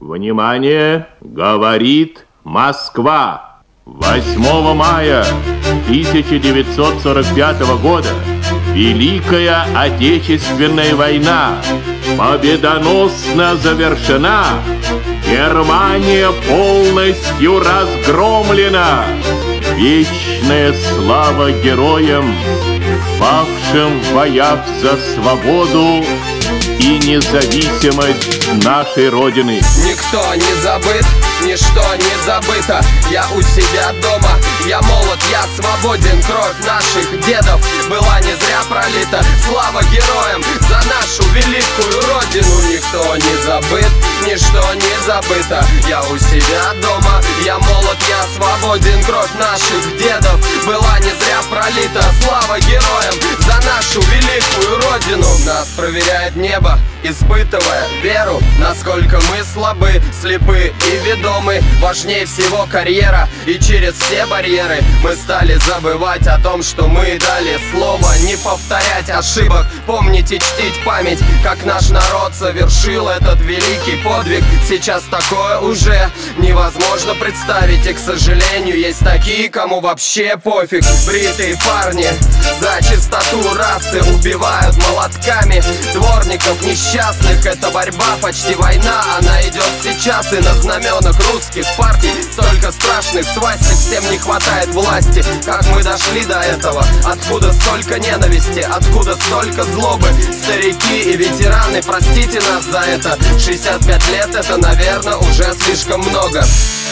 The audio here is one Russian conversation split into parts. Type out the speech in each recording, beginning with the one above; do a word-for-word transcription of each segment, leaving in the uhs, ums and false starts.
Внимание! Говорит Москва! восьмого мая тысяча девятьсот сорок пятого года Великая Отечественная война победоносно завершена. Германия полностью разгромлена. Вечная слава героям, павшим в боях за свободу и независимость нашей Родины. Никто не забыт, ничто не забыто. Я у себя дома, я молод, я свободен. Кровь наших дедов была не зря пролита. Слава героям за нашу великую Родину. Никто не забыт, ничто не забыто. Я у себя дома, я молод, я свободен. Кровь наших дедов была не зря пролита. Слава героям за нашу великую Родину. Нас проверяет небо, испытывая веру, насколько мы слабы, слепы и ведомы. Важнее всего карьера, и через все барьеры мы стали забывать о том, что мы дали слово. Не повторять ошибок, помнить и чтить память, как наш народ совершил этот великий подвиг. Сейчас такое уже невозможно представить, и, к сожалению, есть такие, кому вообще пофиг. Бритые парни за чистоту расы убивают молотками дворников несчастных. Это борьба, почти война, она идет сейчас. И на знаменах русских партий столько страшных свастик. Всем не хватает власти. Как мы дошли до этого? Откуда столько ненависти? Откуда столько злобы? Старики и ветераны, простите нас за это. шестьдесят пять лет, это, наверное, уже слишком много.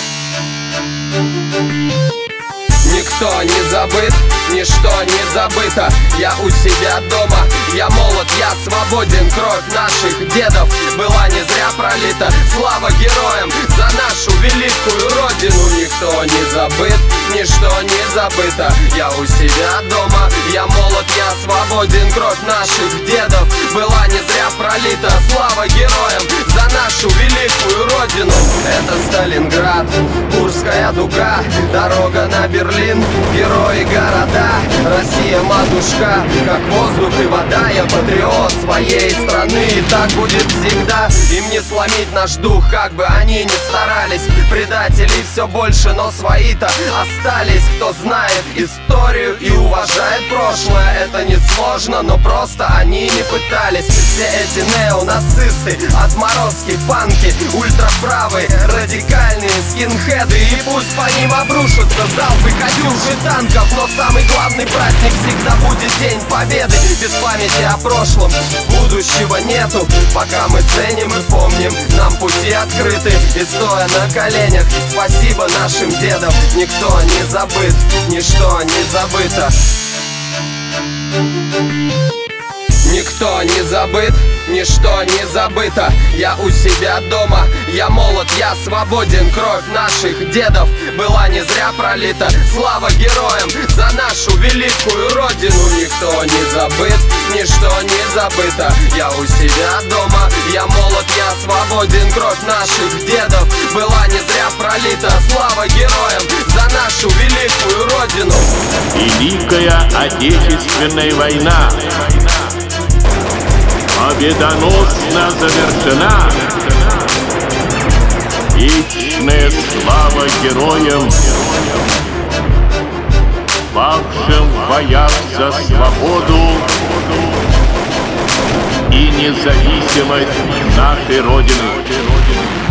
Никто не забыт, ничто не забыто. Я у себя дома, я молод, я свободен. Кровь наших дедов была не зря пролита. Слава героям за нашу великую Родину. Никто не забыт, ничто не забыто. Я у себя дома, я молод, я свободен. Кровь наших дедов была не зря пролита. Слава героям за нашу великую Родину. Это Сталинград, Курская дуга, дорога на Берлин, герои города. Россия матушка, как воздух и вода. Я патриот своей страны, и так будет всегда. Им не сломить наш дух, как бы они ни старались. Предателей все больше, но свои-то остались. Кто знает историю и уважает прошлое, это не сложно, но просто они не пытались. Все эти неонацисты, отморозки, панки, ультраправые, радикальные скинхеды. И пусть по ним обрушатся залпы катюш и танков, но самый главный праздник всегда будет День Победы. Без памяти о прошлом будущего нету. Пока мы ценим и помним, нам пути открыты. И стоя на коленях, спасибо нашим дедам. Никто не забыт, ничто не забыто. Никто не забыт, ничто не забыто. Я у себя дома, я молод, я свободен. Кровь наших дедов была не зря пролита. Слава героям за нашу великую Родину. Никто не забыт, ничто не забыто. Я у себя дома, я молод, я свободен. Кровь наших дедов была не зря пролита. Слава героям за нашу великую Родину. Великая Отечественная война победоносно завершена. Вечная слава героям, павшим в боях за свободу и независимость нашей Родины.